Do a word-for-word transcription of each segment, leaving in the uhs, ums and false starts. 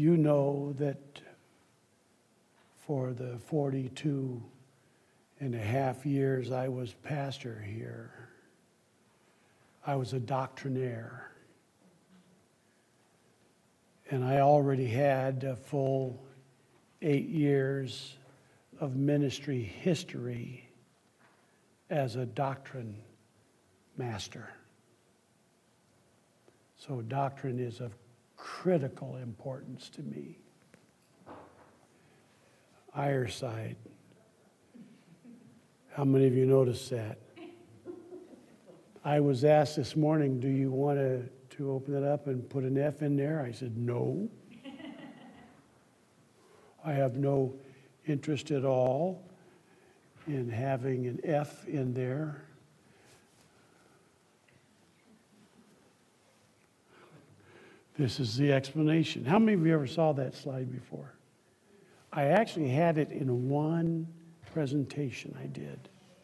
You know that for the forty-two and a half years I was pastor here, I was a doctrinaire. And I already had a full eight years of ministry history as a doctrine master. So doctrine is of critical importance to me. Ireside. How many of you noticed that? I was asked this morning, do you want to, to open it up and put an F in there? I said, no. I have no interest at all in having an F in there. This is the explanation. How many of you ever saw that slide before? I actually had it in one presentation I did.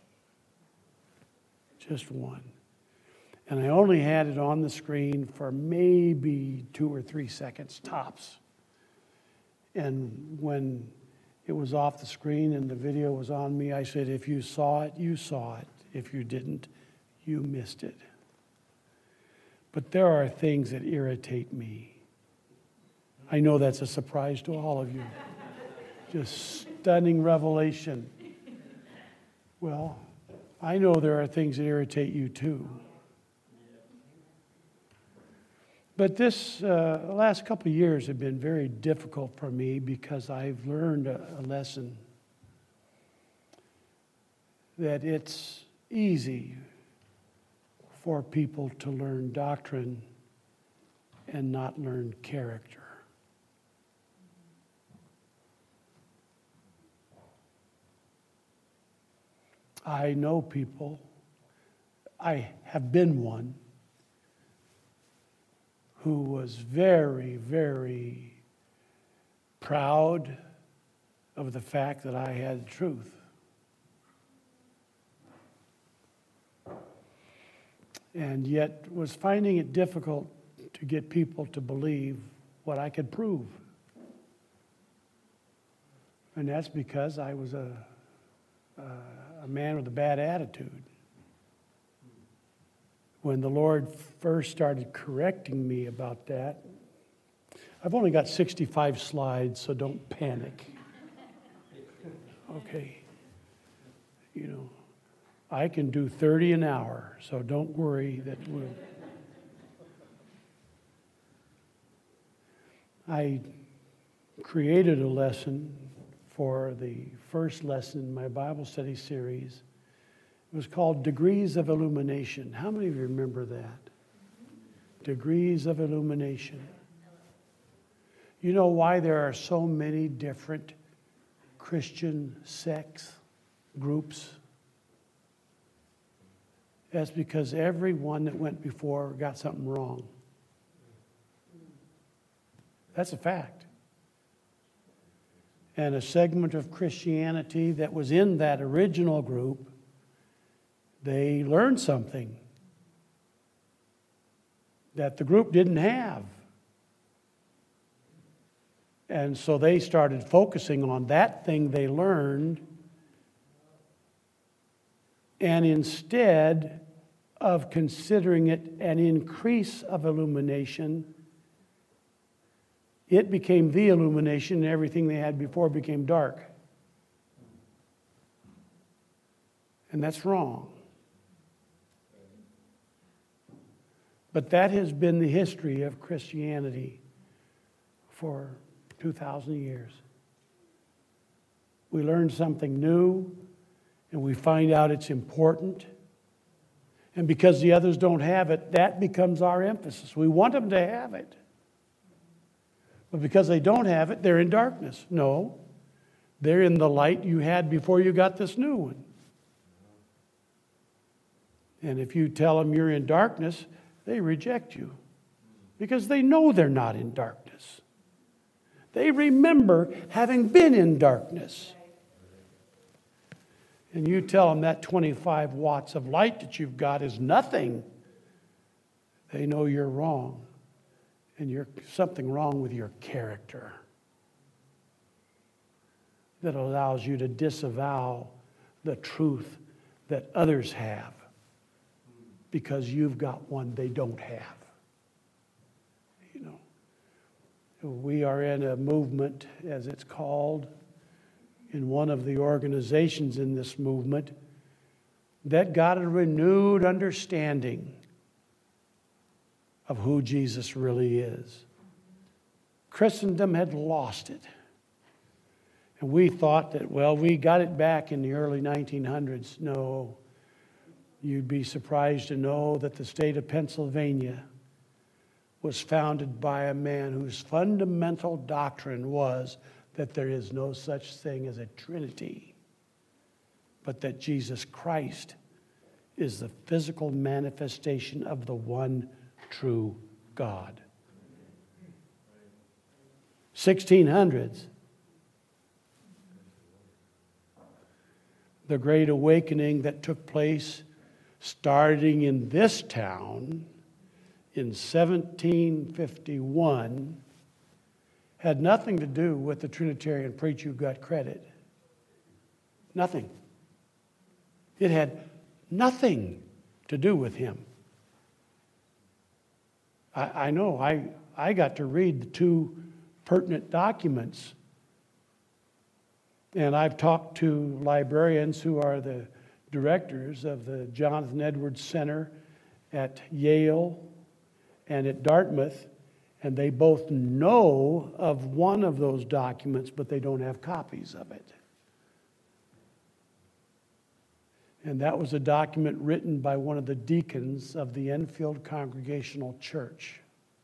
Just one. And I only had it on the screen for maybe two or three seconds tops. And when it was off the screen and the video was on me, I said, if you saw it, you saw it. If you didn't, you missed it. But there are things that irritate me. I know that's a surprise to all of you. Just stunning revelation. Well, I know there are things that irritate you too. But this uh, last couple of years have been very difficult for me because I've learned a, a lesson that it's easy for people to learn doctrine and not learn character. I know people, I have been one, who was very, very proud of the fact that I had the truth. And yet was finding it difficult to get people to believe what I could prove. And that's because I was a, a, a man with a bad attitude. When the Lord first started correcting me about that, I've only got sixty-five slides, so don't panic. Okay. You know, I can do thirty an hour, so don't worry that we'll... I created a lesson for the first lesson in my Bible study series. It was called Degrees of Illumination. How many of you remember that? Degrees of Illumination. You know why there are so many different Christian sects, groups? That's because every one that went before got something wrong. That's a fact. And a segment of Christianity that was in that original group, they learned something that the group didn't have. And so they started focusing on that thing they learned, and instead of considering it an increase of illumination, it became the illumination, and everything they had before became dark. And that's wrong. But that has been the history of Christianity for two thousand years. We learn something new, and we find out it's important. And because the others don't have it, that becomes our emphasis. We want them to have it. But because they don't have it, they're in darkness. No, they're in the light you had before you got this new one. And if you tell them you're in darkness, they reject you because they know they're not in darkness. They remember having been in darkness. And you tell them that twenty-five watts of light that you've got is nothing. They know you're wrong. and you're something wrong with your character that allows you to disavow the truth that others have because you've got one they don't have. You know, we are in a movement, as it's called, in one of the organizations in this movement that got a renewed understanding of who Jesus really is. Christendom had lost it. And we thought that, well, we got it back in the early nineteen hundreds. No. You'd be surprised to know that the state of Pennsylvania was founded by a man whose fundamental doctrine was that there is no such thing as a Trinity, but that Jesus Christ is the physical manifestation of the one true God. sixteen hundreds. The Great Awakening that took place starting in this town in seventeen fifty-one had nothing to do with the Trinitarian preacher who got credit. Nothing. It had nothing to do with him. I, I know, I, I got to read the two pertinent documents. And I've talked to librarians who are the directors of the Jonathan Edwards Center at Yale and at Dartmouth, and they both know of one of those documents, but they don't have copies of it. And that was a document written by one of the deacons of the Enfield Congregational Church.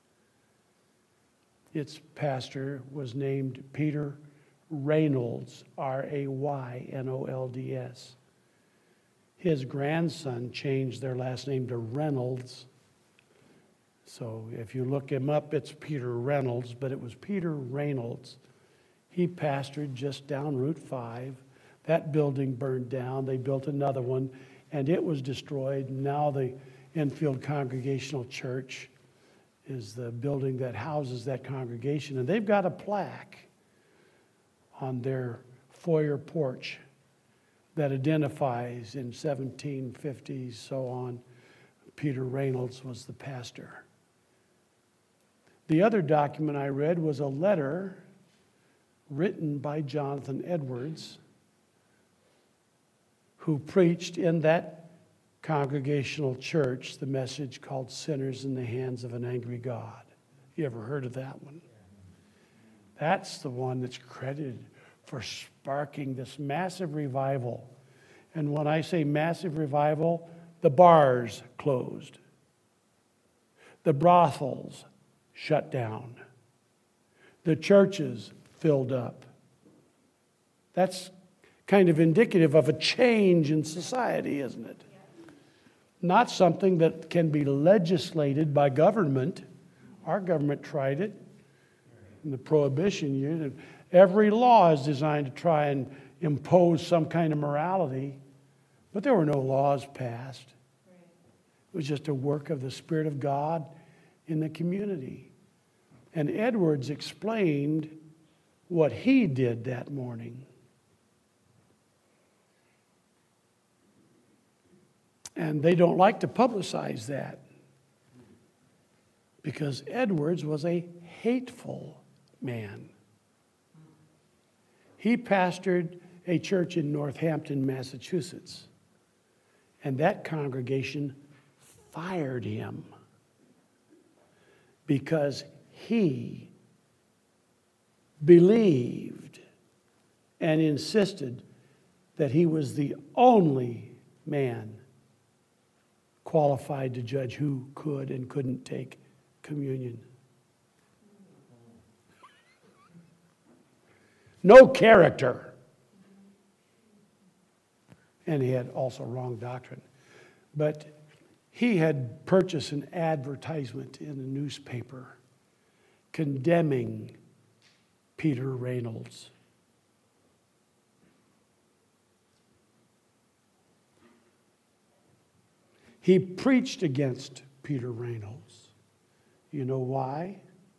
Its pastor was named Peter Reynolds, R A Y N O L D S. His grandson changed their last name to Reynolds. So if you look him up, it's Peter Reynolds, but it was Peter Reynolds. He pastored just down Route five. That building burned down. They built another one, and it was destroyed. Now the Enfield Congregational Church is the building that houses that congregation, and they've got a plaque on their foyer porch that identifies in seventeen fifties, so on, Peter Reynolds was the pastor. The other document I read was a letter written by Jonathan Edwards, who preached in that congregational church the message called Sinners in the Hands of an Angry God. You ever heard of that one? That's the one that's credited for sparking this massive revival. And when I say massive revival, the bars closed. The brothels shut down. The churches filled up. That's kind of indicative of a change in society, isn't it? Not something that can be legislated by government. Our government tried it in the Prohibition years. Every law is designed to try and impose some kind of morality, but there were no laws passed. It was just a work of the Spirit of God in the community. And Edwards explained what he did that morning. And they don't like to publicize that because Edwards was a hateful man. He pastored a church in Northampton, Massachusetts, and that congregation fired him because he believed and insisted that he was the only man qualified to judge who could and couldn't take communion. No character. And he had also wrong doctrine. But he had purchased an advertisement in a newspaper condemning Peter Reynolds. He preached against Peter Reynolds. You know why?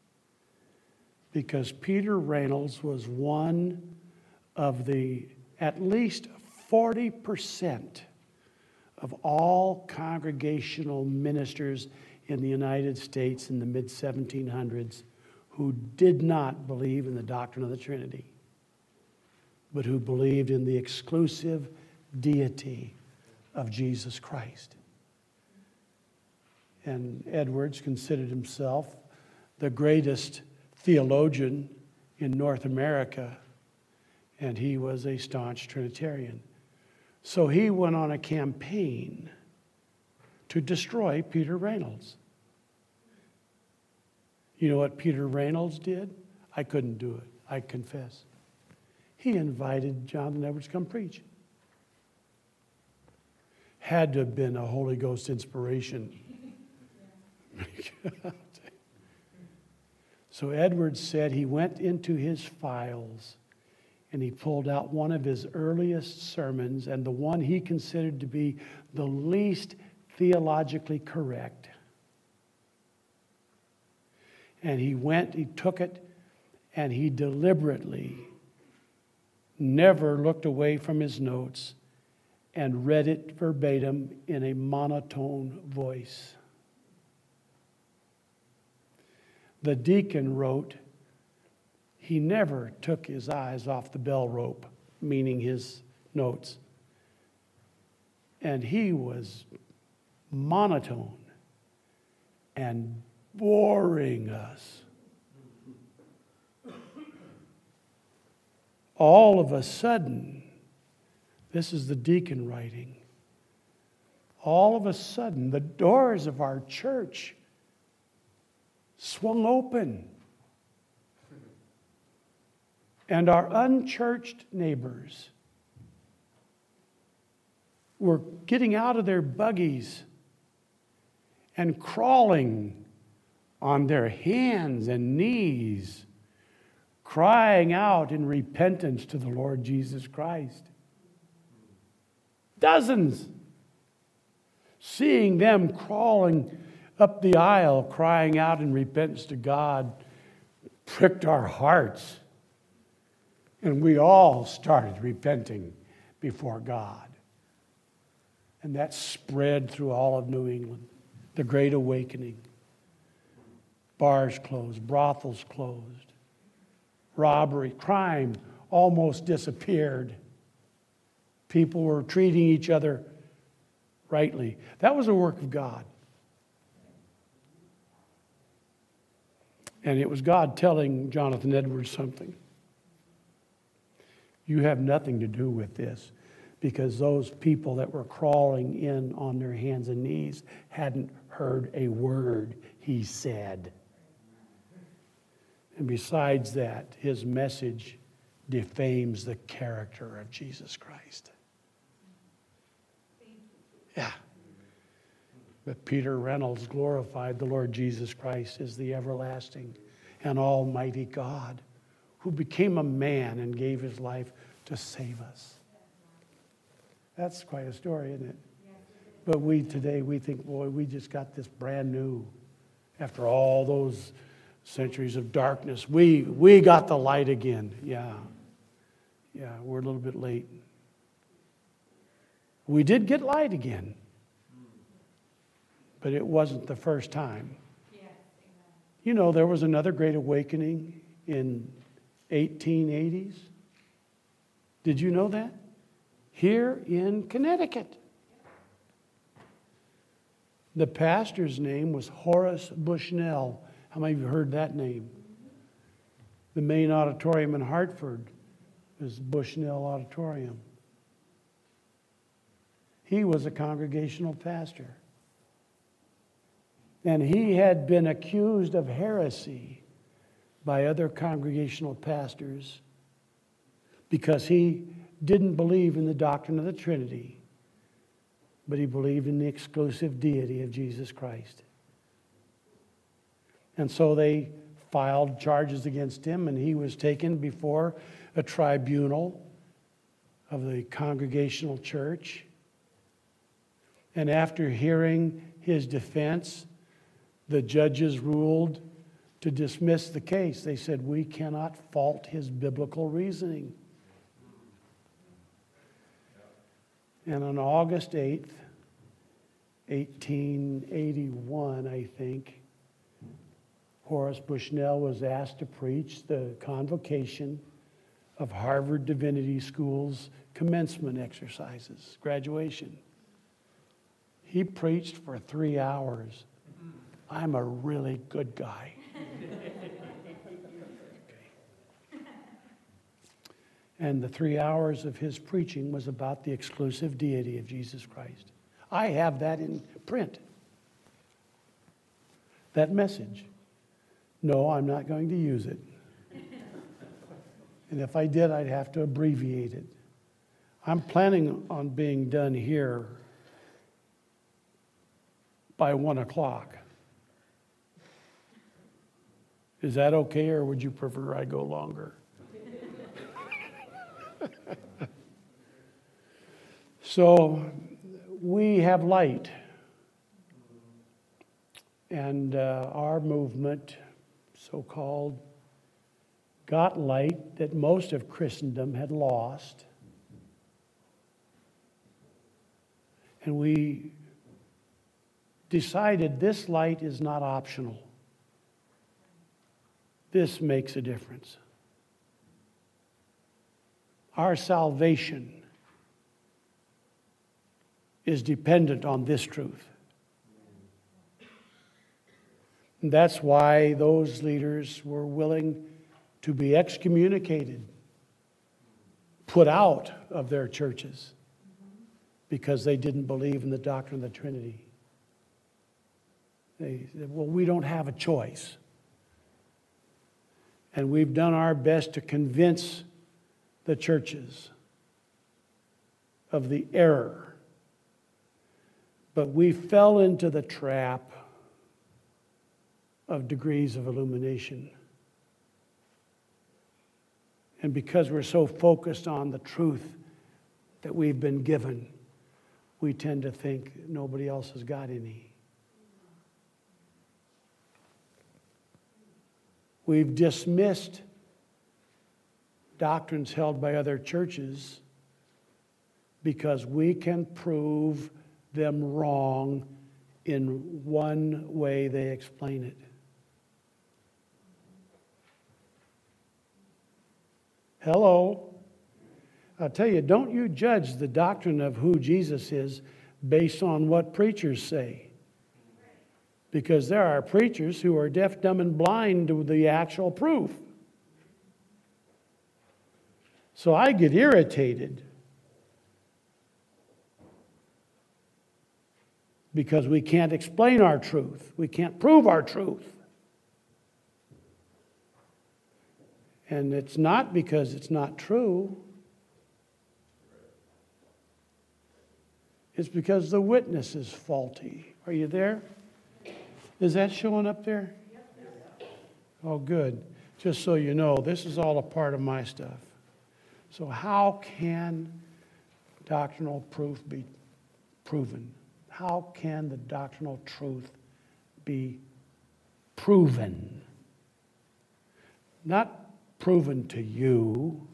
because Peter Reynolds was one of the at least forty percent of all congregational ministers in the United States in the mid seventeen hundreds who did not believe in the doctrine of the Trinity, but who believed in the exclusive deity of Jesus Christ. And Edwards considered himself the greatest theologian in North America, and he was a staunch Trinitarian. So he went on a campaign to destroy Peter Reynolds. You know what Peter Reynolds did? I couldn't do it, I confess. He invited Jonathan Edwards to come preach. Had to have been a Holy Ghost inspiration. So Edwards said he went into his files and he pulled out one of his earliest sermons and the one he considered to be the least theologically correct. And he went, he took it, and he deliberately never looked away from his notes and read it verbatim in a monotone voice. The deacon wrote, he never took his eyes off the bell rope, meaning his notes. And he was monotone and boring us. All of a sudden, this is the deacon writing, all of a sudden the doors of our church swung open. And our unchurched neighbors were getting out of their buggies and crawling on their hands and knees, crying out in repentance to the Lord Jesus Christ. Dozens. Seeing them crawling up the aisle, crying out in repentance to God, pricked our hearts. And we all started repenting before God. And that spread through all of New England. The Great Awakening. Bars closed, brothels closed. Robbery, crime almost disappeared. People were treating each other rightly. That was a work of God. And it was God telling Jonathan Edwards something. You have nothing to do with this, because those people that were crawling in on their hands and knees hadn't heard a word he said. And besides that, his message defames the character of Jesus Christ. Yeah. But Peter Reynolds glorified the Lord Jesus Christ as the everlasting and almighty God who became a man and gave his life to save us. That's quite a story, isn't it? But we today, we think, boy, we just got this brand new. After all those centuries of darkness, we we got the light again. Yeah. Yeah, we're a little bit late. We did get light again. But it wasn't the first time. You know, there was another great awakening in eighteen eighties. Did you know that? Here in Connecticut. The pastor's name was Horace Bushnell. How many of you heard that name? The main auditorium in Hartford is Bushnell Auditorium. He was a congregational pastor. And he had been accused of heresy by other congregational pastors because he didn't believe in the doctrine of the Trinity, but he believed in the exclusive deity of Jesus Christ. And so they filed charges against him, and he was taken before a tribunal of the Congregational Church. And after hearing his defense, the judges ruled to dismiss the case. They said, we cannot fault his biblical reasoning. And on August eighth, eighteen eighty-one, I think, Horace Bushnell was asked to preach the convocation of Harvard Divinity School's commencement exercises, graduation. He preached for three hours. I'm a really good guy. Okay. And the three hours of his preaching was about the exclusive deity of Jesus Christ. I have that in print. That message. No, I'm not going to use it. And if I did, I'd have to abbreviate it. I'm planning on being done here by one o'clock. Is that okay, or would you prefer I go longer? So we have light. And uh, our movement, so-called, got light that most of Christendom had lost. And we decided this light is not optional. This makes a difference. Our salvation is dependent on this truth. And that's why those leaders were willing to be excommunicated, put out of their churches, because they didn't believe in the doctrine of the Trinity. They said, well, we don't have a choice. And we've done our best to convince the churches of the error. But we fell into the trap of degrees of illumination. And because we're so focused on the truth that we've been given, we tend to think nobody else has got any. We've dismissed doctrines held by other churches because we can prove them wrong in one way they explain it. Hello. I'll tell you, don't you judge the doctrine of who Jesus is based on what preachers say. Because there are preachers who are deaf, dumb, and blind to the actual proof. So I get irritated because we can't explain our truth. We can't prove our truth. And it's not because it's not true. It's because the witness is faulty. Are you there? Is that showing up there? Oh, good. Just so you know, this is all a part of my stuff. So how can doctrinal proof be proven? How can the doctrinal truth be proven? Not proven to you,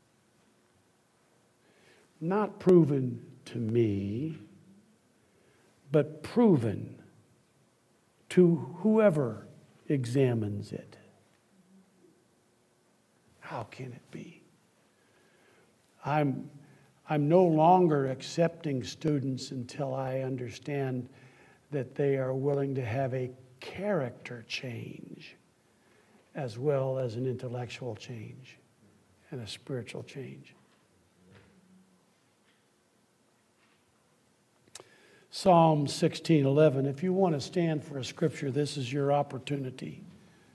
not proven to me, but proven to whoever examines it. How can it be? I'm, I'm no longer accepting students until I understand that they are willing to have a character change as well as an intellectual change and a spiritual change. Psalm sixteen eleven. If you want to stand for a scripture, this is your opportunity.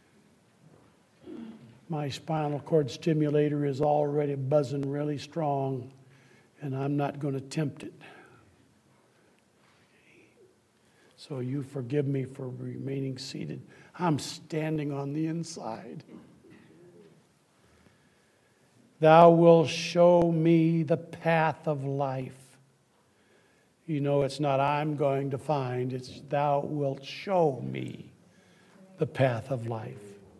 My spinal cord stimulator is already buzzing really strong, and I'm not going to tempt it. So you forgive me for remaining seated. I'm standing on the inside. Thou wilt show me the path of life. You know, it's not I'm going to find, it's thou wilt show me the path of life.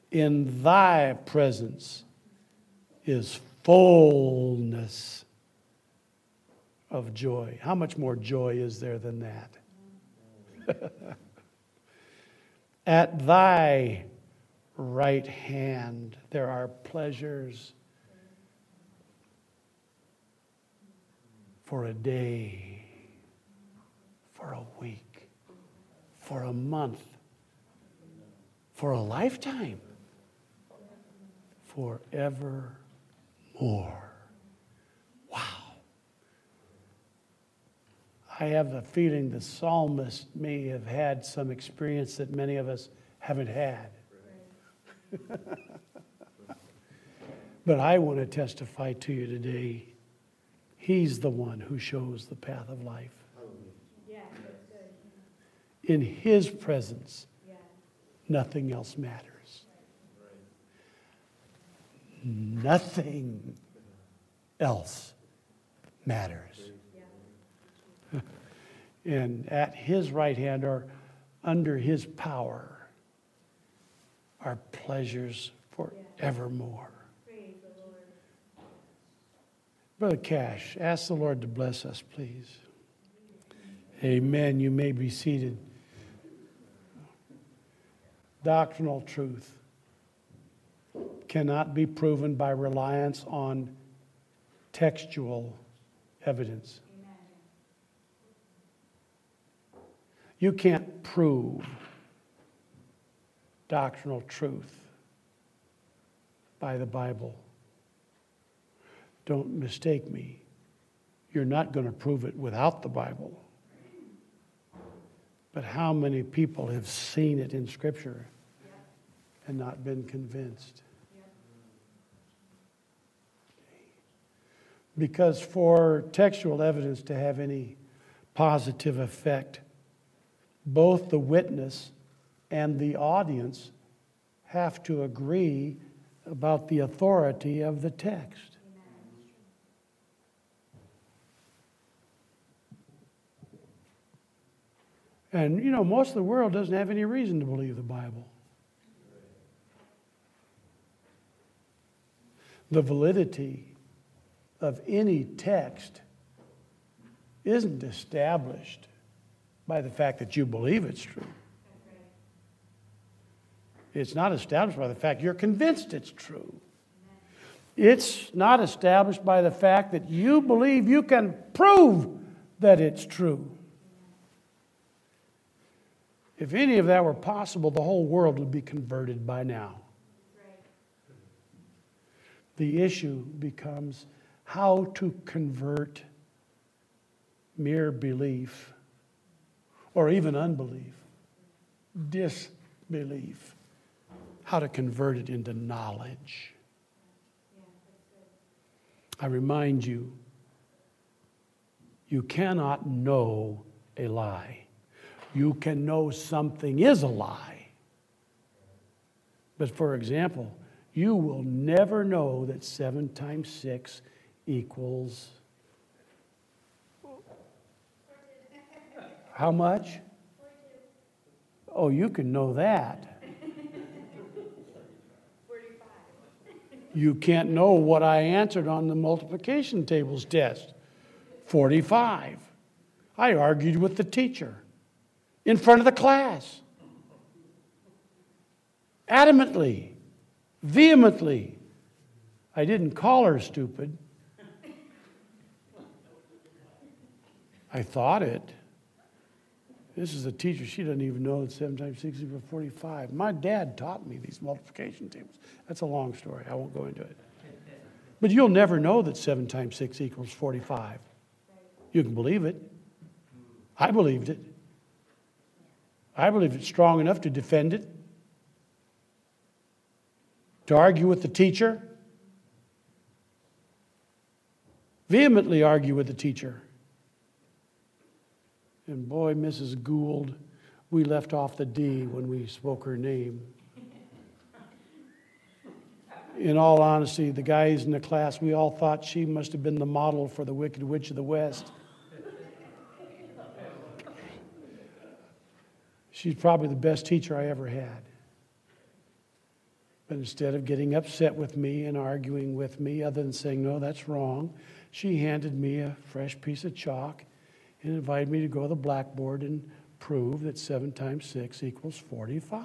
In thy presence is fullness of joy. How much more joy is there than that? At thy right hand there are pleasures for a day, for a week, for a month, for a lifetime, forevermore. Wow. I have a feeling the psalmist may have had some experience that many of us haven't had. But I want to testify to you today, he's the one who shows the path of life. In his presence, nothing else matters. Nothing else matters. And at his right hand, or under his power, are pleasures forevermore. Brother Cash, ask the Lord to bless us, please. Amen. You may be seated. Doctrinal truth cannot be proven by reliance on textual evidence. You can't prove doctrinal truth by the Bible. Don't mistake me. You're not going to prove it without the Bible. But how many people have seen it in Scripture and not been convinced? Because for textual evidence to have any positive effect, both the witness and the audience have to agree about the authority of the text. And, you know, most of the world doesn't have any reason to believe the Bible. The validity of any text isn't established by the fact that you believe it's true. It's not established by the fact you're convinced it's true. It's not established by the fact that you believe you can prove that it's true. If any of that were possible, the whole world would be converted by now. The issue becomes how to convert mere belief or even unbelief, disbelief, how to convert it into knowledge. I remind you, you cannot know a lie. You can know something is a lie. But for example, you will never know that seven times six equals how much? Oh, you can know that. You can't know what I answered on the multiplication tables test. forty-five. I argued with the teacher in front of the class. Adamantly, vehemently. I didn't call her stupid. I thought it. This is a teacher. She doesn't even know that seven times six equals forty-five. My dad taught me these multiplication tables. That's a long story. I won't go into it. But you'll never know that seven times six equals forty-five. You can believe it. I believed it. I believe it's strong enough to defend it, to argue with the teacher, vehemently argue with the teacher. And boy, Missus Gould, we left off the D when we spoke her name. In all honesty, the guys in the class, we all thought she must have been the model for the Wicked Witch of the West. She's probably the best teacher I ever had. But instead of getting upset with me and arguing with me, other than saying, no, that's wrong, she handed me a fresh piece of chalk and invited me to go to the blackboard and prove that seven times six equals forty-five.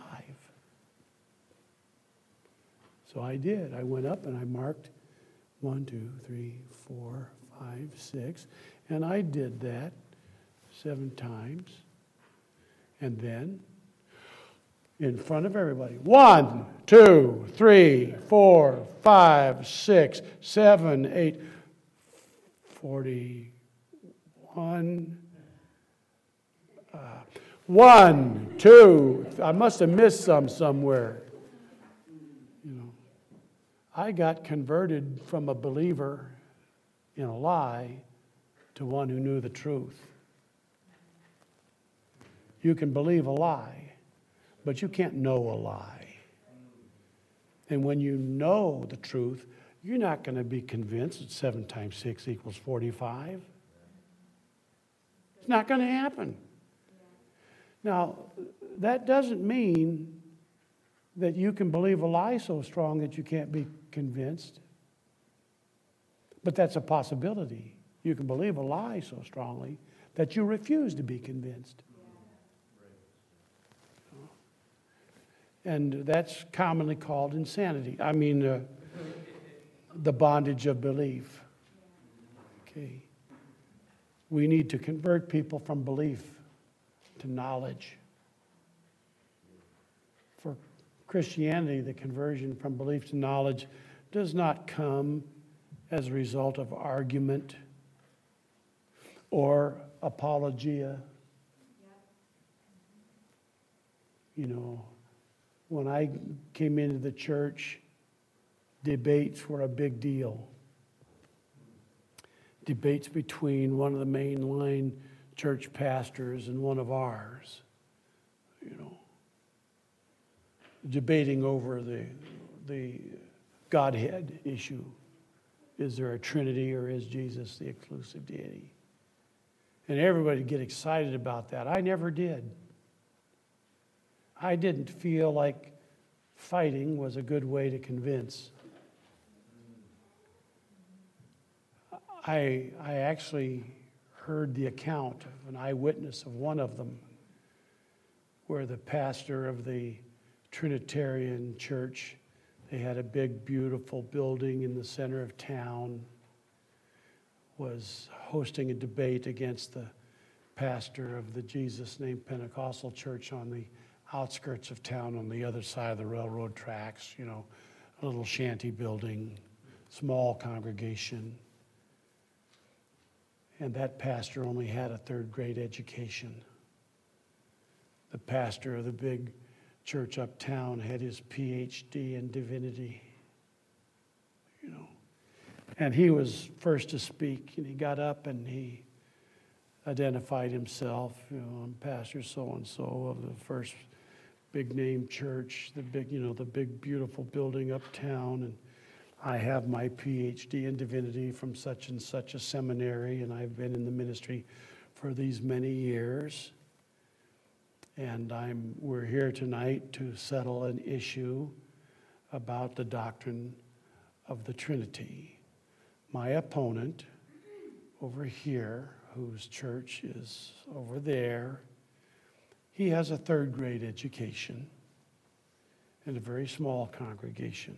So I did. I went up and I marked one, two, three, four, five, six, and I did that seven times. And then, in front of everybody, one, two, three, four, five, six, seven, eight, forty-one. Uh, one, two, I must have missed some somewhere. You know, I got converted from a believer in a lie to one who knew the truth. You can believe a lie, but you can't know a lie. And when you know the truth, you're not going to be convinced that seven times six equals forty-five. It's not going to happen. Now, that doesn't mean that you can believe a lie so strong that you can't be convinced. But that's a possibility. You can believe a lie so strongly that you refuse to be convinced. And that's commonly called insanity. I mean, uh, the bondage of belief. Okay. We need to convert people from belief to knowledge. For Christianity, the conversion from belief to knowledge does not come as a result of argument or apologia. You know, when I came into the church, debates were a big deal. Debates between one of the mainline church pastors and one of ours, you know, debating over the, the Godhead issue. Is there a Trinity or is Jesus the exclusive deity? And everybody would get excited about that. I never did. I didn't feel like fighting was a good way to convince. I, I actually heard the account of an eyewitness of one of them where the pastor of the Trinitarian church, they had a big, beautiful building in the center of town, was hosting a debate against the pastor of the Jesus Name Pentecostal church on the outskirts of town on the other side of the railroad tracks, you know, a little shanty building, small congregation. And that pastor only had a third grade education. The pastor of the big church uptown had his P H D in divinity, you know. And he was first to speak, and he got up and he identified himself, you know, I'm Pastor so-and-so of the First Big Name Church, the big, you know, the big beautiful building uptown, and I have my P H D in divinity from such and such a seminary, and I've been in the ministry for these many years. And I'm we're here tonight to settle an issue about the doctrine of the Trinity. My opponent over here, whose church is over there, he has a third grade education in a very small congregation.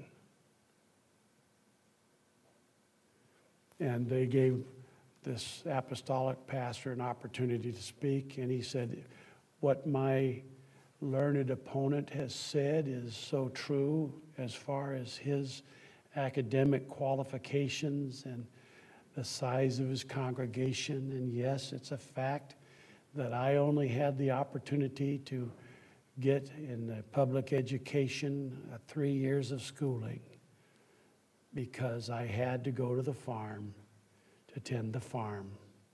And they gave this apostolic pastor an opportunity to speak, and he said, what my learned opponent has said is so true as far as his academic qualifications and the size of his congregation. And yes, it's a fact that I only had the opportunity to get in the public education uh, three years of schooling because I had to go to the farm to tend the farm.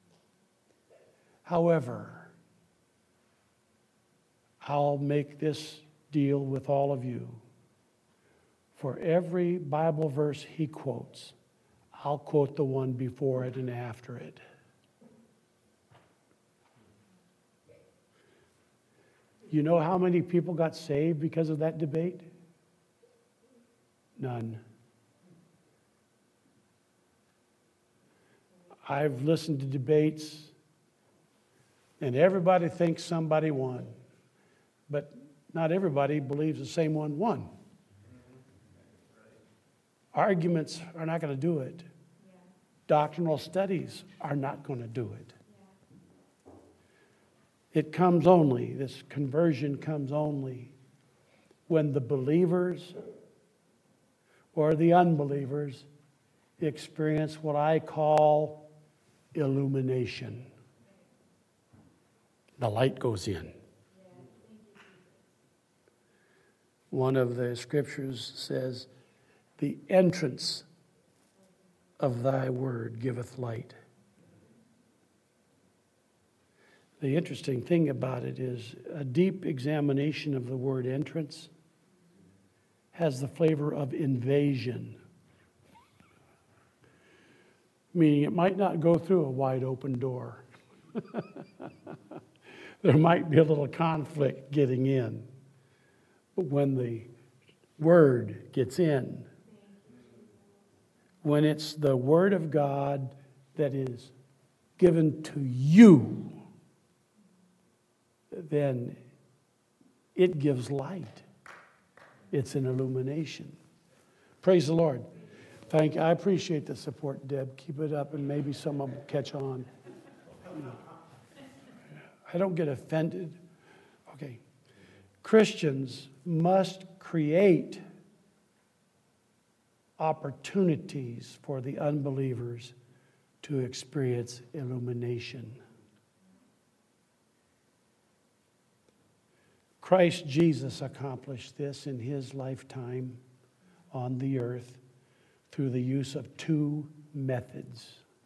However, I'll make this deal with all of you. For every Bible verse he quotes, I'll quote the one before it and after it. You know how many people got saved because of that debate? None. I've listened to debates, and everybody thinks somebody won, but not everybody believes the same one won. Arguments are not going to do it. Yeah. Doctrinal studies are not going to do it. Yeah. It comes only, this conversion comes only when the believers or the unbelievers experience what I call illumination. The light goes in. One of the scriptures says, the entrance of thy word giveth light. The interesting thing about it is a deep examination of the word entrance has the flavor of invasion. Meaning it might not go through a wide open door. There might be a little conflict getting in. But when the word gets in, when it's the word of God that is given to you, then it gives light. It's an illumination. Praise the Lord. Thank you. I appreciate the support, Deb. Keep it up, and maybe someone will catch on. I don't get offended. Okay. Christians must create opportunities for the unbelievers to experience illumination. Christ Jesus accomplished this in his lifetime on the earth through the use of two methods.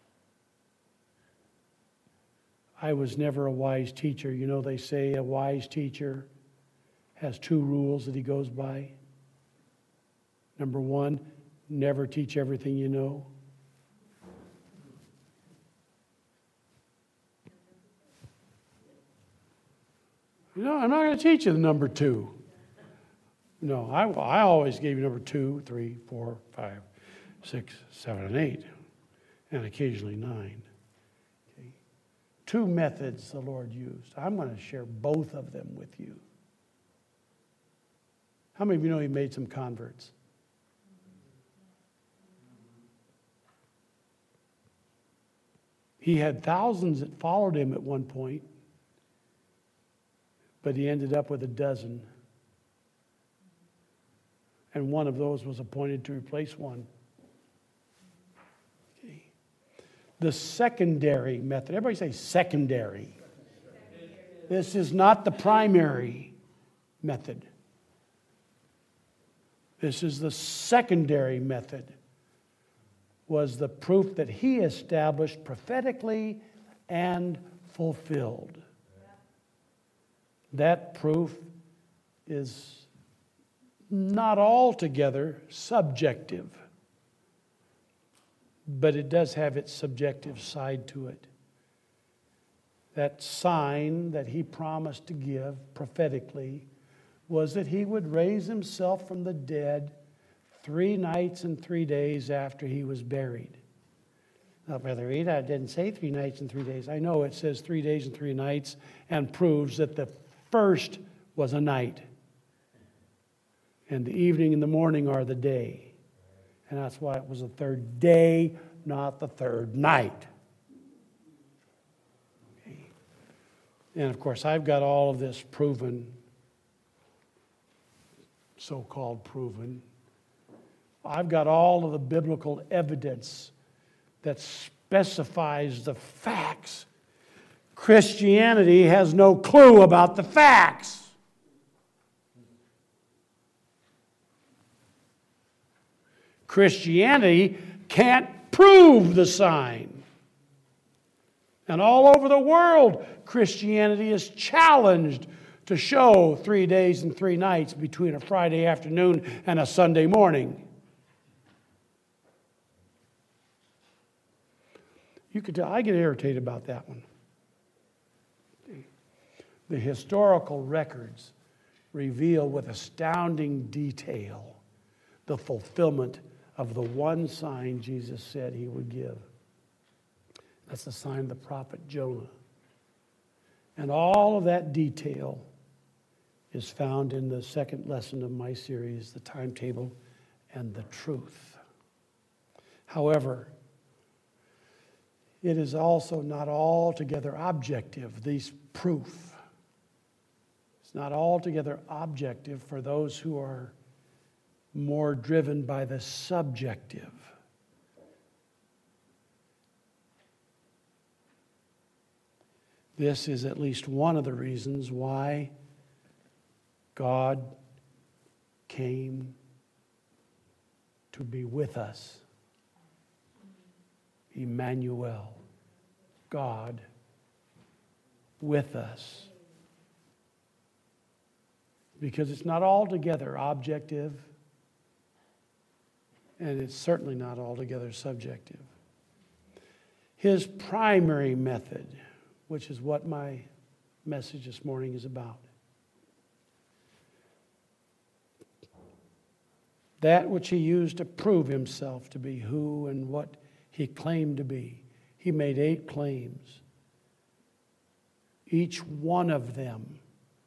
I was never a wise teacher. You know, they say a wise teacher has two rules that he goes by. Number one, never teach everything you know. You know, I'm not going to teach you the number two. No, I, I always gave you number two, three, four, five, six, seven, and eight, and occasionally nine. Okay. Two methods the Lord used. I'm going to share both of them with you. How many of you know he made some converts? He had thousands that followed him at one point, but he ended up with a dozen. And one of those was appointed to replace one. Okay. The secondary method. Everybody say secondary. This is not the primary method. This is the secondary method. Was the proof that he established prophetically and fulfilled. That proof is not altogether subjective, but it does have its subjective side to it. That sign that he promised to give prophetically was that he would raise himself from the dead three nights and three days after he was buried. Now, Brother Reed, I didn't say three nights and three days. I know it says three days and three nights and proves that the first was a night. And the evening and the morning are the day. And that's why it was the third day, not the third night. Okay. And of course, I've got all of this proven, so-called proven. I've got all of the biblical evidence that specifies the facts. Christianity has no clue about the facts. Christianity can't prove the sign. And all over the world, Christianity is challenged to show three days and three nights between a Friday afternoon and a Sunday morning. You could tell, I get irritated about that one. The historical records reveal with astounding detail the fulfillment of the one sign Jesus said he would give. That's the sign of the prophet Jonah. And all of that detail is found in the second lesson of my series, The Timetable and the Truth. However, it is also not altogether objective, these proof. It's not altogether objective for those who are more driven by the subjective. This is at least one of the reasons why God came to be with us. Emmanuel, God with us. Because it's not altogether objective, and it's certainly not altogether subjective. His primary method, which is what my message this morning is about, that which he used to prove himself to be who and what he claimed to be. He made eight claims. Each one of them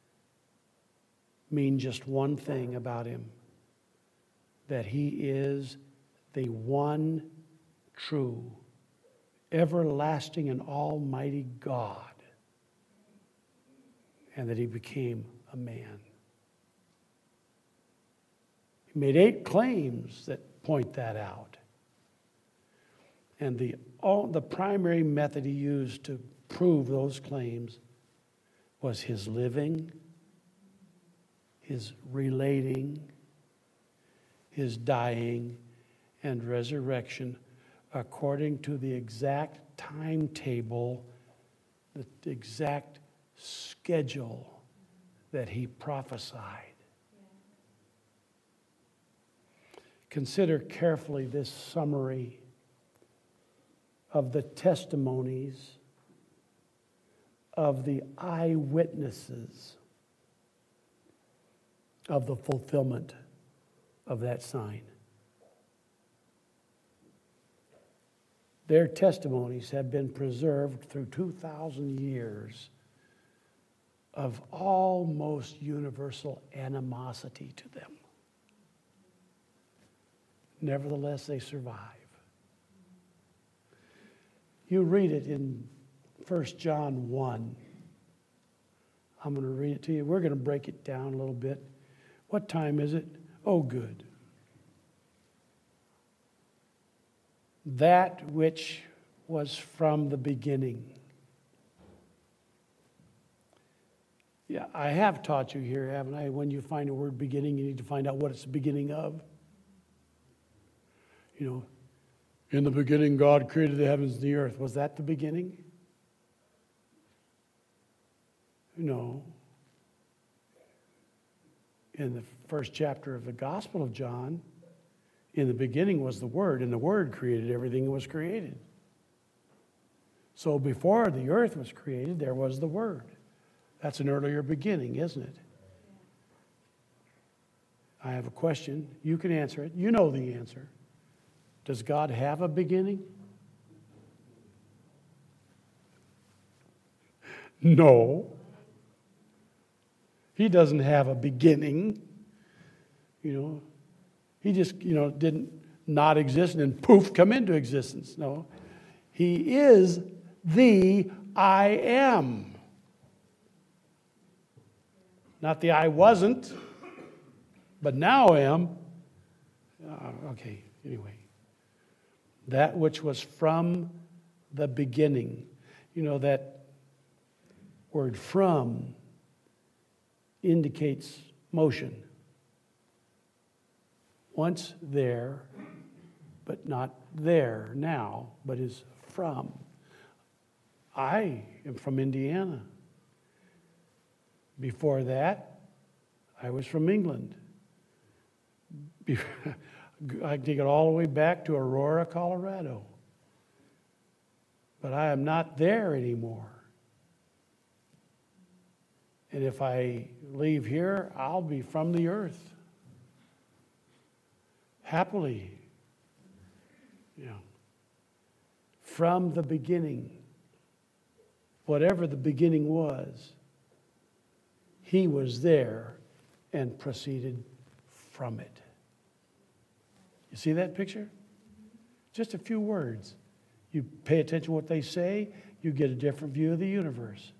mean just one thing about him: that he is the one true, everlasting and almighty God, and that he became a man. He made eight claims that point that out. And the, all, the primary method he used to prove those claims was his living, his relating, his dying, and resurrection according to the exact timetable, the exact schedule that he prophesied. Consider carefully this summary of the testimonies of the eyewitnesses of the fulfillment of that sign. Their testimonies have been preserved through two thousand years of almost universal animosity to them. Nevertheless, they survive. You read it in First John one. I'm going to read it to you. We're going to break it down a little bit. What time is it? Oh, good. That which was from the beginning. Yeah, I have taught you here, haven't I? When you find a word beginning, you need to find out what it's the beginning of. You know, in the beginning, God created the heavens and the earth. Was that the beginning? No. In the first chapter of the Gospel of John, in the beginning was the Word, and the Word created everything that was created. So before the earth was created, there was the Word. That's an earlier beginning, isn't it? I have a question. You can answer it. You know the answer. Does God have a beginning? No. He doesn't have a beginning. You know, he just, you know, didn't not exist and then poof, come into existence. No. He is the I am. Not the I wasn't, but now am. Uh, okay, anyway. That which was from the beginning. You know, that word from indicates motion. Once there, but not there now, but is from. I am from Indiana. Before that, I was from England. I take it all the way back to Aurora, Colorado. But I am not there anymore. And if I leave here, I'll be from the earth. happily. Yeah. From the beginning, whatever the beginning was, he was there and proceeded from it. You see that picture? Just a few words. You pay attention to what they say, you get a different view of the universe.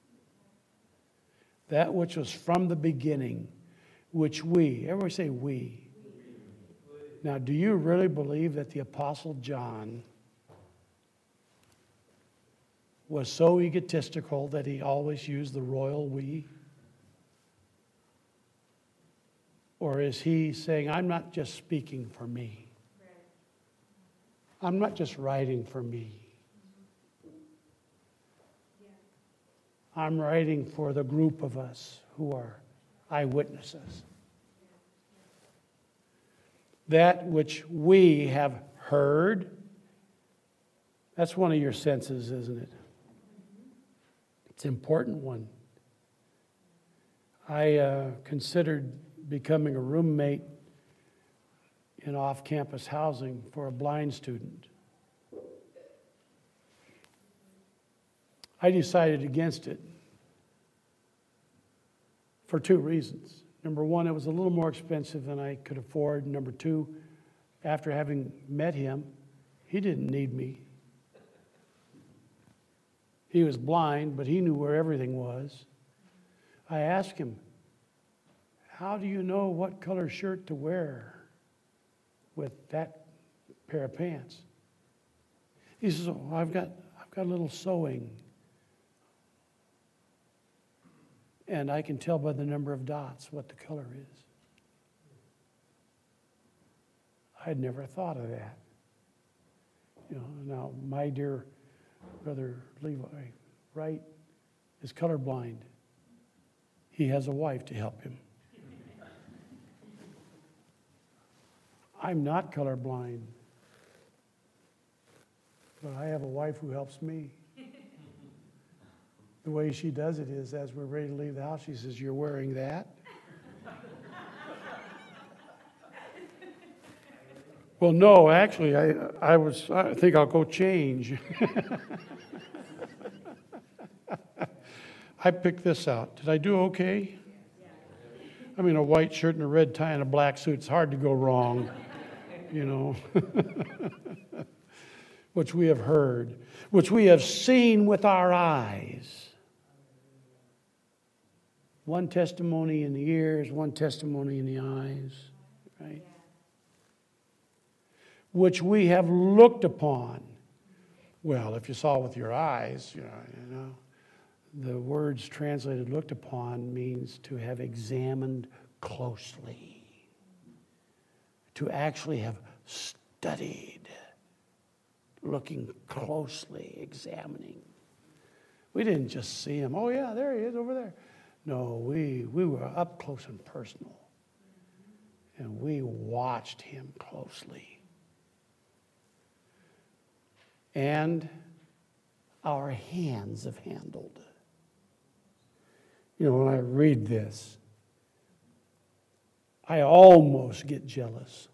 That which was from the beginning, which we, everybody say we. Now, do you really believe that the Apostle John was so egotistical that he always used the royal we? Or is he saying, I'm not just speaking for me. I'm not just writing for me. I'm writing for the group of us who are eyewitnesses. That which we have heard, that's one of your senses, isn't it? It's an important one. I uh, considered becoming a roommate in off-campus housing for a blind student. I decided against it for two reasons. Number one, it was a little more expensive than I could afford. Number two, after having met him, he didn't need me. He was blind, but he knew where everything was. I asked him, how do you know what color shirt to wear with that pair of pants? He says, oh, I've got, I've got a little sewing. And I can tell by the number of dots what the color is. I'd never thought of that. You know, now my dear brother Levi Wright is colorblind. He has a wife to help him. I'm not colorblind, but I have a wife who helps me. The way she does it is, as we're ready to leave the house, she says, you're wearing that? Well, no, actually, I, I was, I think I'll go change. I picked this out. Did I do okay? I mean, a white shirt and a red tie and a black suit, it's hard to go wrong, you know. Which we have heard, which we have seen with our eyes. One testimony in the ears, one testimony in the eyes, right? Which we have looked upon. Well, if you saw with your eyes, you know, you know, the words translated looked upon means to have examined closely, to actually have studied, looking closely, examining. We didn't just see him. Oh, yeah, there he is over there. No, we, we were up close and personal. And we watched him closely. And our hands have handled. You know, when I read this, I almost get jealous.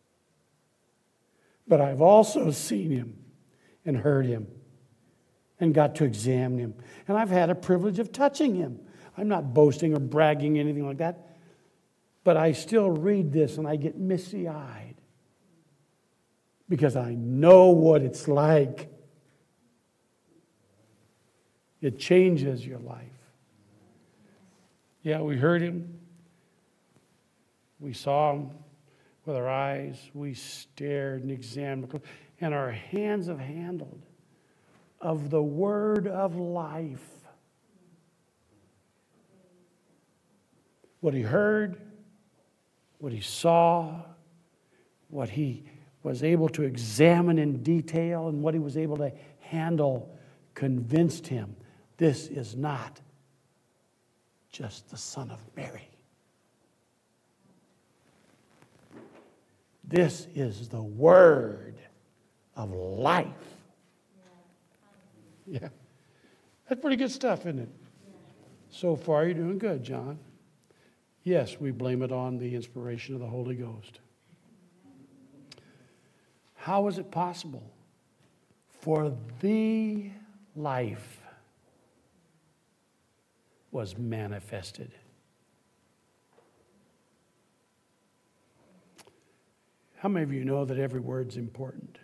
But I've also seen him and heard him and got to examine him. And I've had a privilege of touching him. I'm not boasting or bragging, anything like that. But I still read this and I get misty-eyed because I know what it's like. It changes your life. Yeah, we heard him. We saw him with our eyes. We stared and examined. And our hands have handled of the word of life. What he heard, what he saw, what he was able to examine in detail, and what he was able to handle convinced him this is not just the Son of Mary. This is the word of life. Yeah. That's pretty good stuff, isn't it? So far, you're doing good, John. Yes, we blame it on the inspiration of the Holy Ghost. How is it possible? For the life was manifested. How many of you know that every word's important?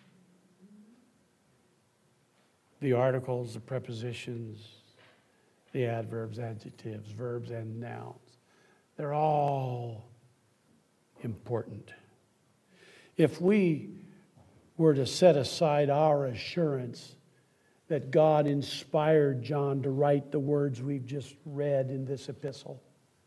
The articles, the prepositions, the adverbs, adjectives, verbs, and nouns. They're all important. If we were to set aside our assurance that God inspired John to write the words we've just read in this epistle,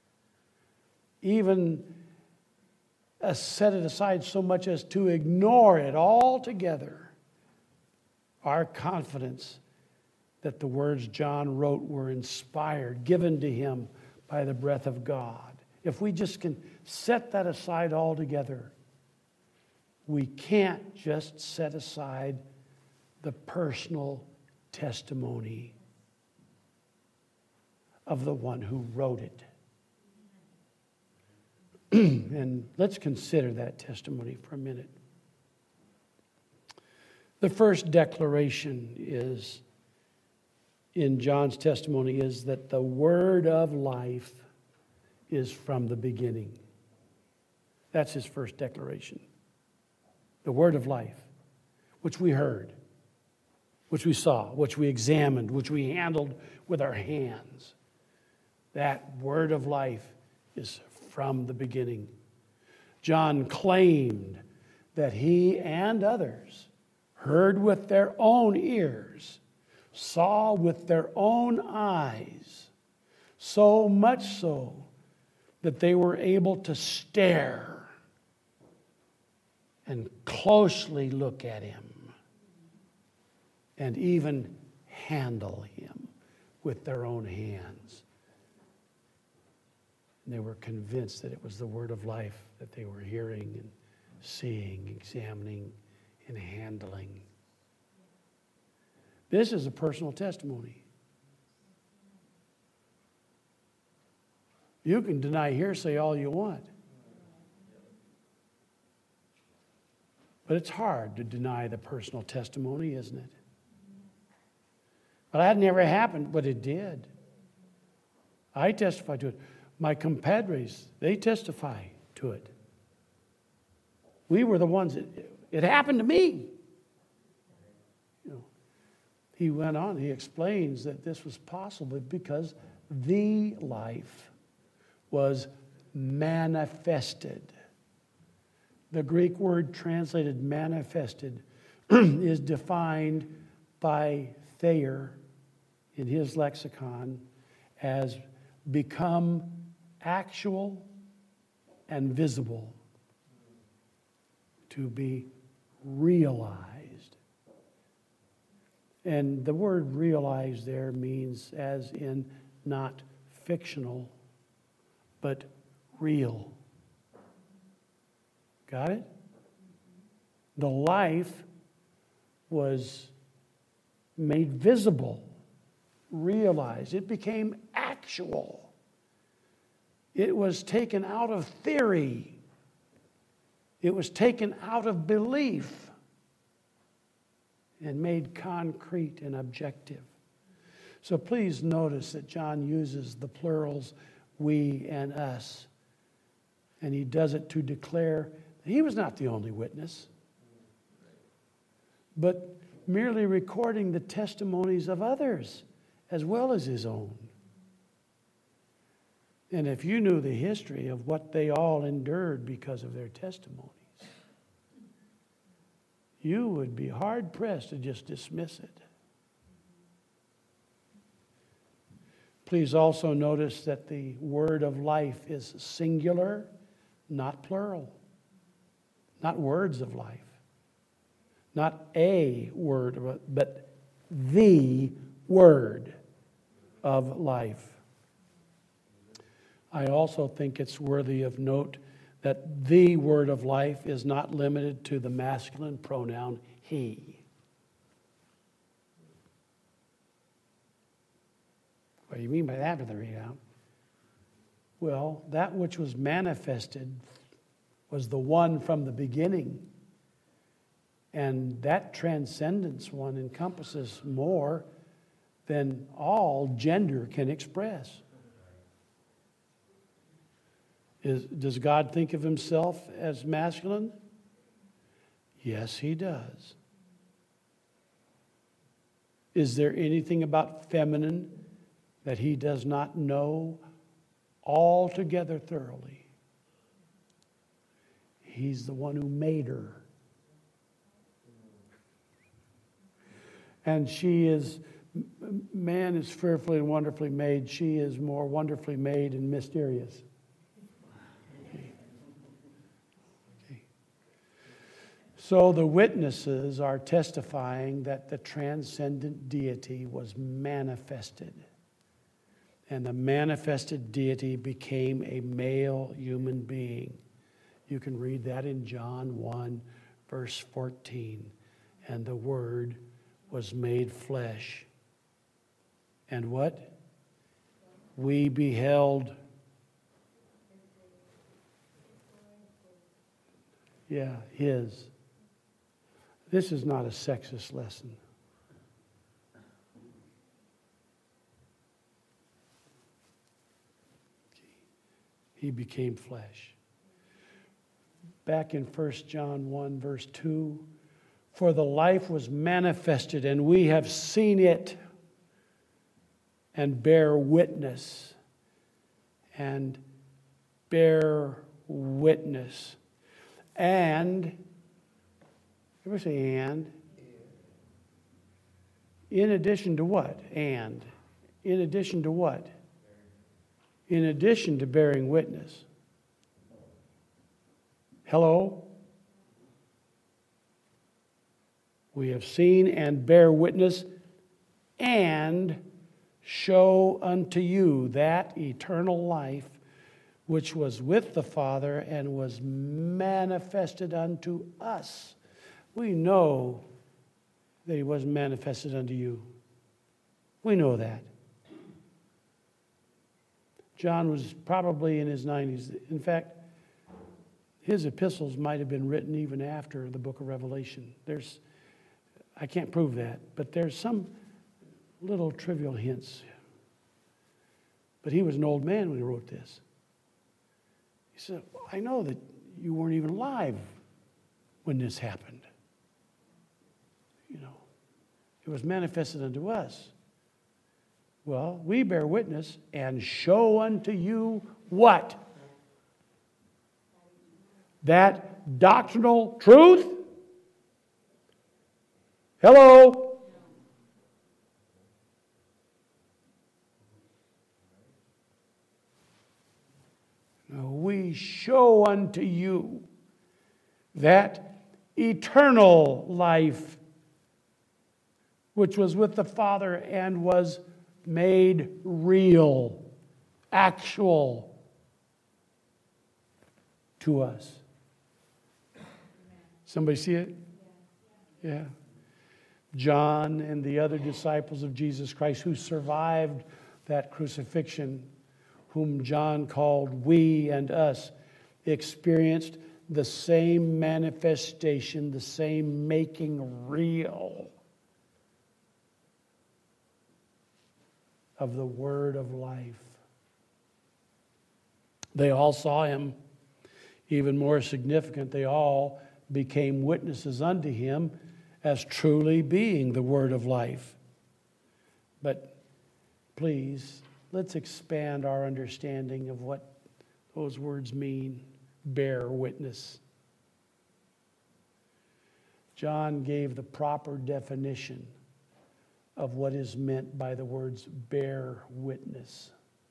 even uh, set it aside so much as to ignore it altogether, our confidence that the words John wrote were inspired, given to him by the breath of God. If we just can set that aside altogether, we can't just set aside the personal testimony of the one who wrote it. And let's consider that testimony for a minute. The first declaration is, in John's testimony, is that the word of life is from the beginning. That's his first declaration. The word of life, which we heard, which we saw, which we examined, which we handled with our hands. That word of life is from the beginning. John claimed that he and others heard with their own ears, saw with their own eyes, so much so that they were able to stare and closely look at him and even handle him with their own hands. And they were convinced that it was the word of life that they were hearing and seeing, examining, and handling. This is a personal testimony. You can deny hearsay all you want. But it's hard to deny the personal testimony, isn't it? But that never happened, but it did. I testify to it. My compadres, they testify to it. We were the ones that, it happened to me. You know, he went on, he explains that this was possible because the life was manifested. The Greek word translated manifested is defined by Thayer in his lexicon as become actual and visible, to be realized. And the word realized there means as in not fictional, but real. Got it? The life was made visible, realized. It became actual. It was taken out of theory. It was taken out of belief and made concrete and objective. So please notice that John uses the plurals we and us. And he does it to declare that he was not the only witness, but merely recording the testimonies of others as well as his own. And if you knew the history of what they all endured because of their testimonies, you would be hard-pressed to just dismiss it. Please also notice that the word of life is singular, not plural. Not words of life. Not a word, but the word of life. I also think it's worthy of note that the word of life is not limited to the masculine pronoun he. What do you mean by that, Brother Readout? Well, that which was manifested was the one from the beginning. And that transcendence one encompasses more than all gender can express. Is, does God think of himself as masculine? Yes, he does. Is there anything about feminine that he does not know altogether thoroughly? He's the one who made her. And she is, man is fearfully and wonderfully made. She is more wonderfully made and mysterious. Okay. Okay. So the witnesses are testifying that the transcendent deity was manifested. And the manifested deity became a male human being. You can read that in John one, verse fourteen. And the Word was made flesh. And what? We beheld. Yeah, his. This is not a sexist lesson. He became flesh. Back in First John one, verse two, for the life was manifested, and we have seen it, and bear witness. And bear witness. And, ever say and? In addition to what? And. In addition to what? In addition to bearing witness. Hello? We have seen and bear witness and show unto you that eternal life which was with the Father and was manifested unto us. We know that he was manifested unto you. We know that. John was probably in his nineties. In fact, his epistles might have been written even after the book of Revelation. There's, I can't prove that, but there's some little trivial hints. But he was an old man when he wrote this. He said, well, I know that you weren't even alive when this happened. You know, it was manifested unto us. Well, we bear witness and show unto you what? That doctrinal truth? Hello? Now we show unto you that eternal life which was with the Father and was made real, actual to us. Somebody see it? Yeah. John and the other disciples of Jesus Christ who survived that crucifixion, whom John called we and us, experienced the same manifestation, the same making real of the word of life. They all saw him. Even more significant, they all became witnesses unto him as truly being the word of life. But please, let's expand our understanding of what those words mean. Bear witness. John gave the proper definition of what is meant by the words bear witness.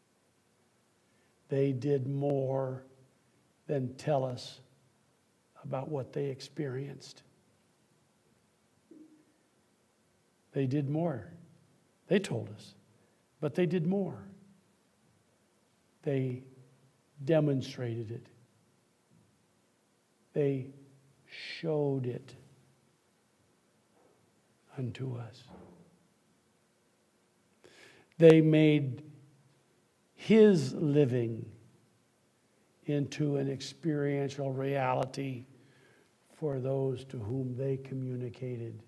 They did more than tell us about what they experienced. They did more. They told us, but they did more. They demonstrated it. They showed it unto us. They made his living into an experiential reality for those to whom they communicated.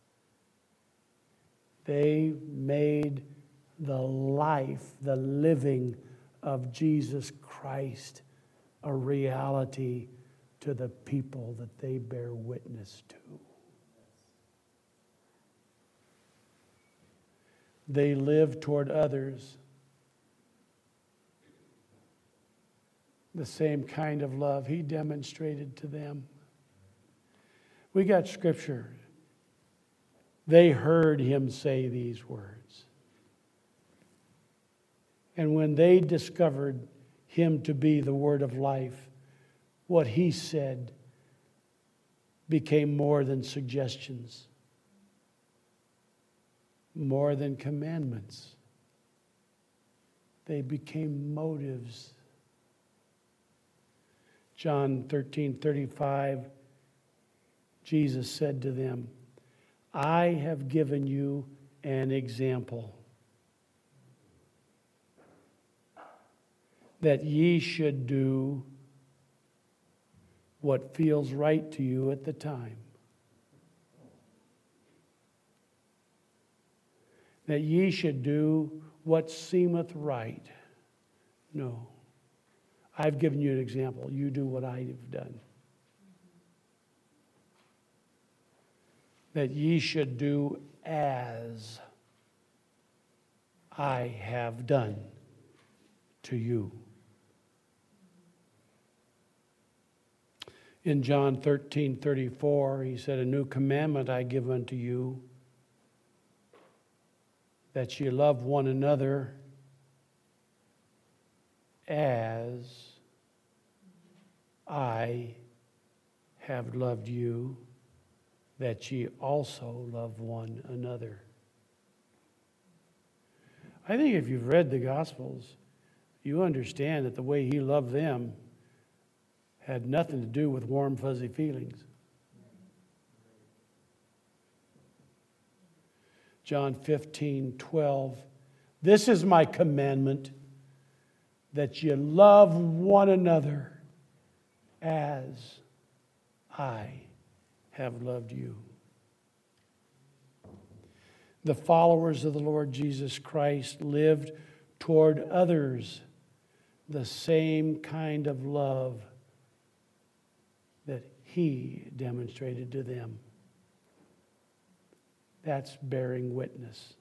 They made the life, the living of Jesus Christ a reality to the people that they bear witness to. They live toward others the same kind of love he demonstrated to them. We got scripture. They heard him say these words. And when they discovered him to be the word of life, what he said became more than suggestions, more than commandments. They became motives. John thirteen thirty-five, Jesus said to them, I have given you an example, that ye should do what feels right to you at the time. That ye should do what seemeth right. No. I've given you an example. You do what I have done. That ye should do as I have done to you. In John thirteen thirty-four, he said, a new commandment I give unto you, that ye love one another as I have loved you, that ye also love one another. I think if you've read the Gospels, you understand that the way he loved them had nothing to do with warm, fuzzy feelings. John fifteen twelve, this is my commandment, that you love one another as I have loved you. The followers of the Lord Jesus Christ lived toward others the same kind of love that he demonstrated to them. That's bearing witness.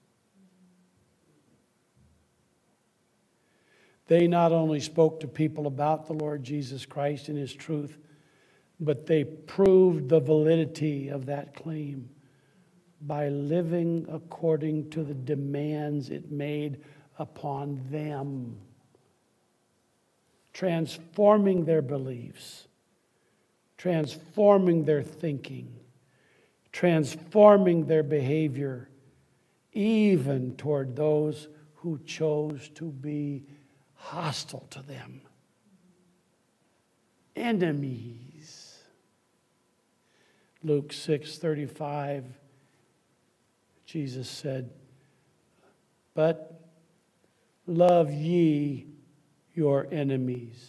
They not only spoke to people about the Lord Jesus Christ and his truth, but they proved the validity of that claim by living according to the demands it made upon them, transforming their beliefs, transforming their thinking, transforming their behavior, even toward those who chose to be hostile to them, enemies. Luke six thirty-five, Jesus said, but love ye your enemies,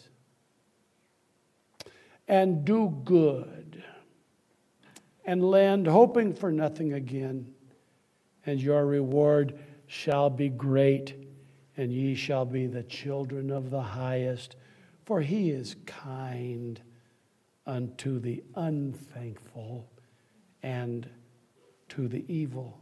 and do good, and lend, hoping for nothing again, and your reward shall be great, and ye shall be the children of the highest, for he is kind unto the unthankful and to the evil.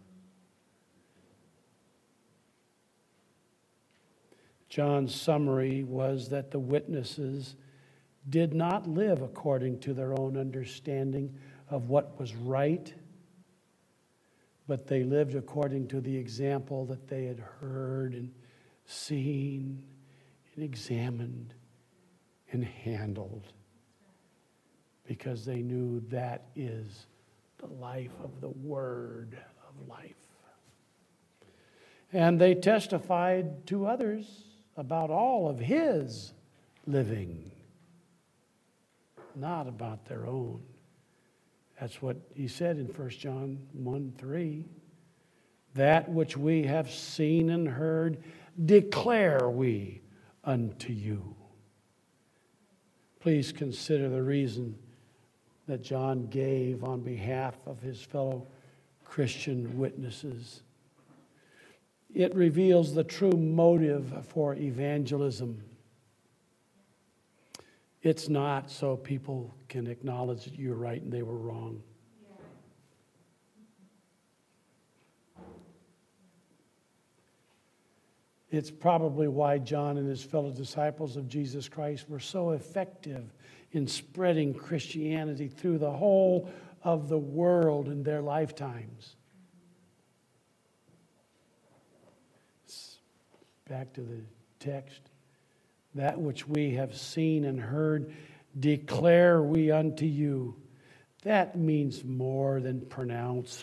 John's summary was that the witnesses did not live according to their own understanding of what was right, but they lived according to the example that they had heard and seen and examined and handled, because they knew that is the life of the word of life. And they testified to others about all of his living, not about their own. That's what he said in First John one three. That which we have seen and heard declare we unto you. Please consider the reason that John gave on behalf of his fellow Christian witnesses. It reveals the true motive for evangelism. It's not so people can acknowledge that you're right and they were wrong. It's probably why John and his fellow disciples of Jesus Christ were so effective in spreading Christianity through the whole of the world in their lifetimes. Back to the text. That which we have seen and heard, declare we unto you. That means more than pronounce.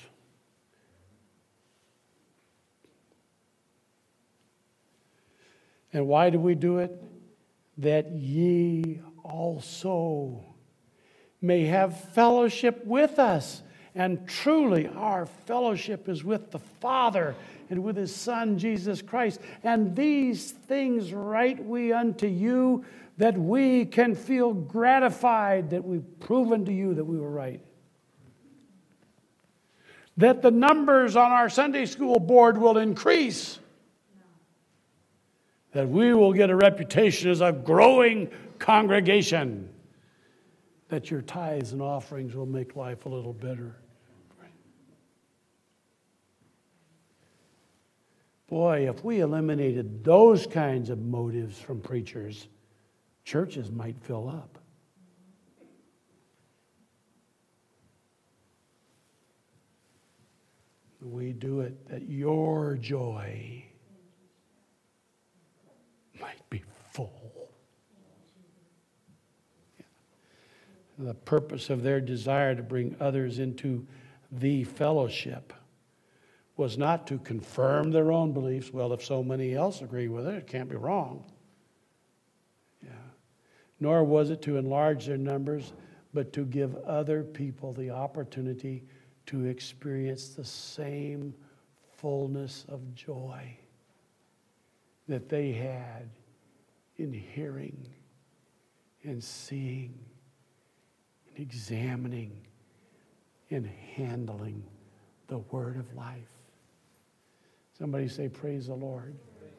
And why do we do it? That ye also may have fellowship with us. And truly, our fellowship is with the Father and with His Son, Jesus Christ. And these things write we unto you, that we can feel gratified that we've proven to you that we were right. That the numbers on our Sunday school board will increase. That we will get a reputation as a growing congregation. That your tithes and offerings will make life a little better. Boy, if we eliminated those kinds of motives from preachers, churches might fill up. We do it that your joy might be full. The purpose of their desire to bring others into the fellowship was not to confirm their own beliefs. Well, if so many else agree with it, it can't be wrong. Yeah. Nor was it to enlarge their numbers, but to give other people the opportunity to experience the same fullness of joy that they had in hearing and seeing and examining and handling the word of life. Somebody say, praise the Lord.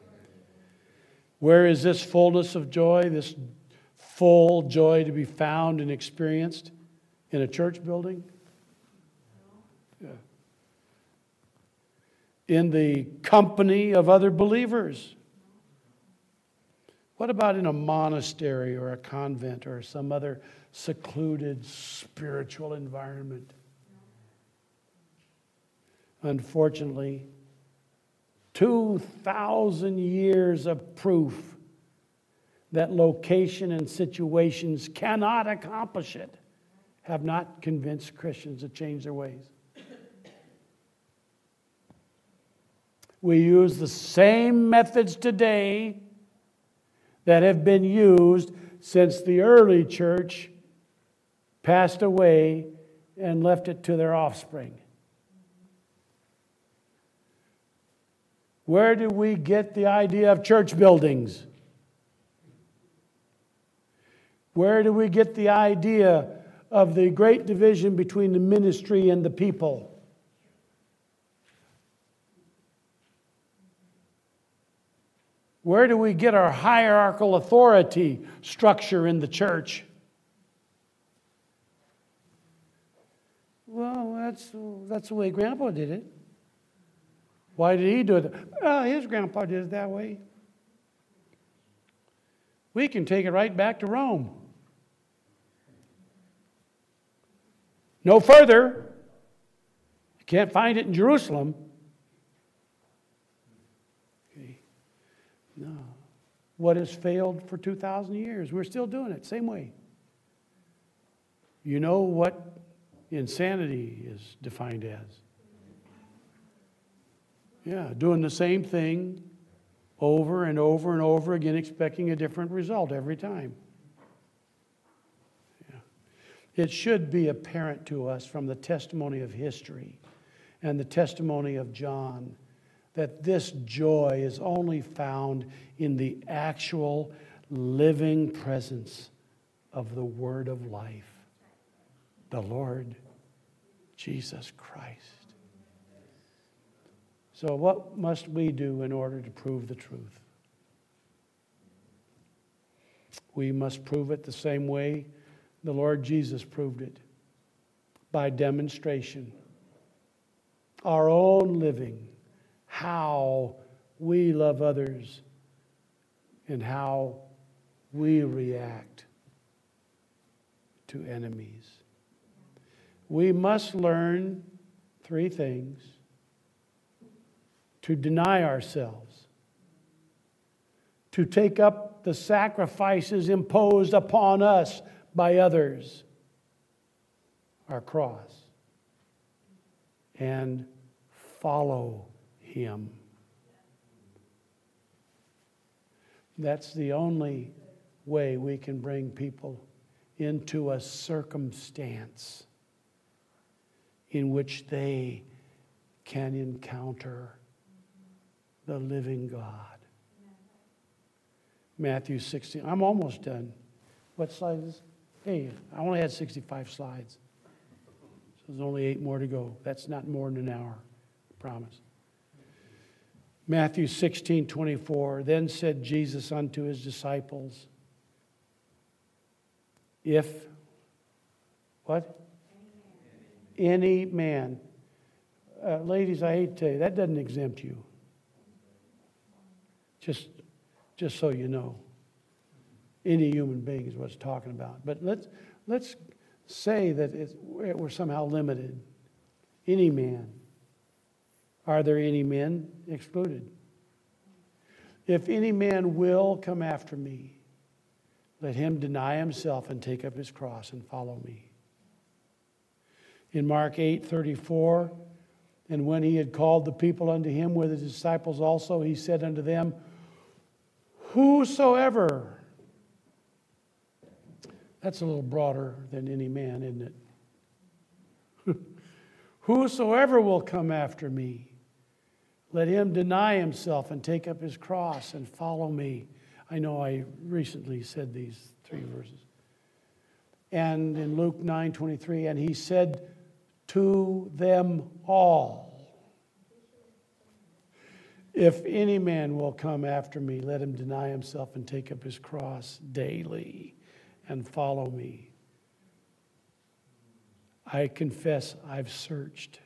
Where is this fullness of joy, this full joy to be found and experienced? In a church building? Yeah. In the company of other believers? What about in a monastery or a convent or some other secluded spiritual environment? Unfortunately, two thousand years of proof that location and situations cannot accomplish it have not convinced Christians to change their ways. We use the same methods today that have been used since the early church passed away and left it to their offspring. Where do we get the idea of church buildings? Where do we get the idea of the great division between the ministry and the people? Where do we get our hierarchical authority structure in the church? Well, that's, that's the way Grandpa did it. Why did he do it? Well, his grandpa did it that way. We can take it right back to Rome. No further. You can't find it in Jerusalem. Okay. No. What has failed for two thousand years? We're still doing it, same way. You know what insanity is defined as? Yeah, doing the same thing over and over and over again, expecting a different result every time. Yeah. It should be apparent to us from the testimony of history and the testimony of John that this joy is only found in the actual living presence of the Word of life. the Lord Jesus Christ. So what must we do in order to prove the truth? We must prove it the same way the Lord Jesus proved it, by demonstration. Our own living, how we love others, and how we react to enemies. We must learn three things: to deny ourselves, to take up the sacrifices imposed upon us by others, our cross, and follow Him. That's the only way we can bring people into a circumstance in which they can encounter the living God. Matthew sixteen. I'm almost done. What slide is? Hey, I only had sixty-five slides. So there's only eight more to go. That's not more than an hour, I promise. Matthew sixteen twenty-four. Then said Jesus unto his disciples, if, what? Any man. Uh, ladies, I hate to tell you, that doesn't exempt you. Just, just so you know. Any human being is what it's talking about. But let's, let's say that it's, we're somehow limited. Any man. Are there any men excluded? If any man will come after me, let him deny himself and take up his cross and follow me. In Mark eight thirty-four, and when he had called the people unto him with his disciples also, he said unto them, whosoever. That's a little broader than any man, isn't it? Whosoever will come after me, let him deny himself and take up his cross and follow me. I know I recently said these three verses. And in Luke nine twenty-three, and he said to them all, if any man will come after me, let him deny himself and take up his cross daily and follow me. I confess I've searched,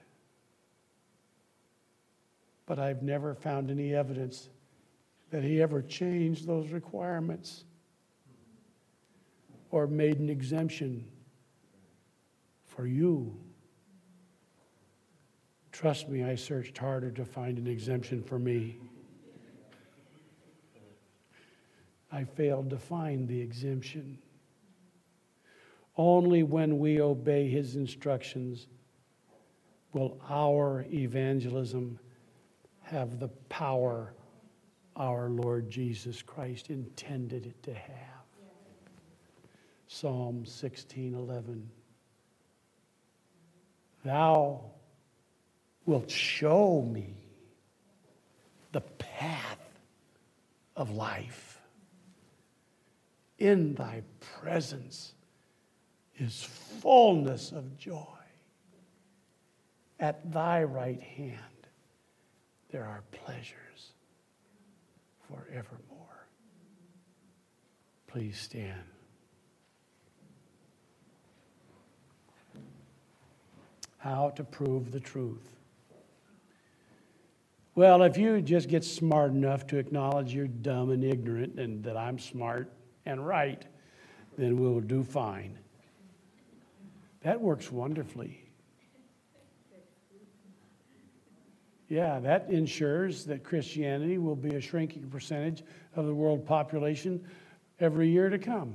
but I've never found any evidence that he ever changed those requirements or made an exemption for you. Trust me, I searched harder to find an exemption for me. I failed to find the exemption. Only when we obey his instructions will our evangelism have the power our Lord Jesus Christ intended it to have. Psalm sixteen eleven. Thou wilt show me the path of life. In thy presence is fullness of joy. At thy right hand there are pleasures forevermore. Please stand. How to prove the truth. Well, if you just get smart enough to acknowledge you're dumb and ignorant and that I'm smart and right, then we'll do fine. That works wonderfully. Yeah, that ensures that Christianity will be a shrinking percentage of the world population every year to come.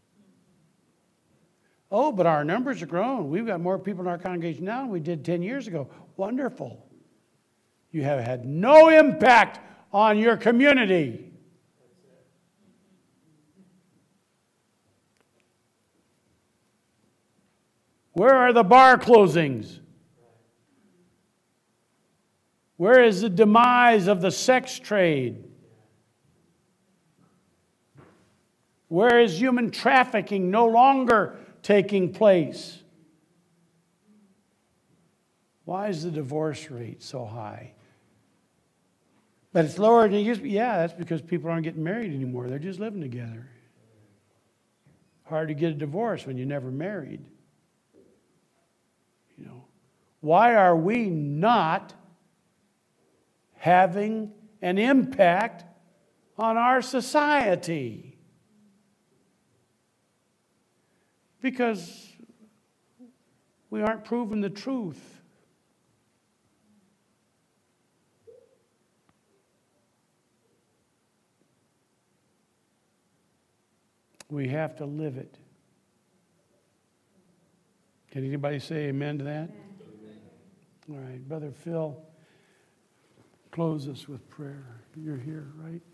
Oh, but our numbers are growing. We've got more people in our congregation now than we did ten years ago. Wonderful. You have had no impact on your community. Where are the bar closings? Where is the demise of the sex trade? Where is human trafficking no longer taking place? Why is the divorce rate so high? But it's lower than it used to be. Yeah, that's because people aren't getting married anymore. They're just living together. Hard to get a divorce when you're never married. You know, why are we not having an impact on our society? Because we aren't proving the truth. We have to live it. Can anybody say amen to that? Amen. All right, Brother Phil, close us with prayer. You're here, right?